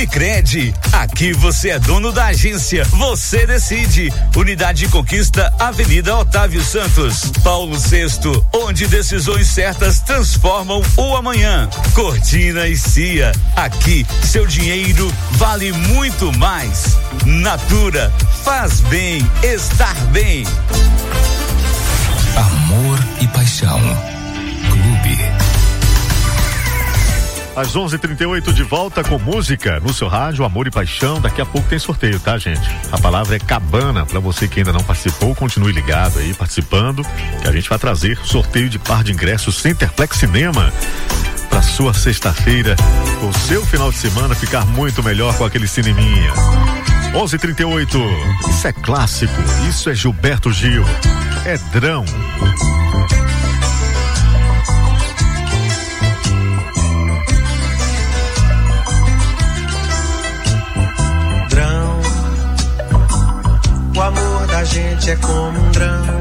Unicred, aqui você é dono da agência, você decide. Unidade Conquista, Avenida Otávio Santos, Paulo VI, onde decisões certas transformam o amanhã. Cortina e Cia, aqui seu dinheiro vale muito mais. Natura, faz bem estar bem. Amor e paixão. Clube. Às 11h38 de volta com música no seu rádio, Amor e Paixão. Daqui a pouco tem sorteio, tá, gente? A palavra é cabana. Pra você que ainda não participou, continue ligado aí, participando, que a gente vai trazer sorteio de par de ingressos Centerplex Cinema pra sua sexta-feira, o seu final de semana ficar muito melhor com aquele cineminha. 11h38, isso é clássico, isso é Gilberto Gil, é Drão. O amor da gente é como um drão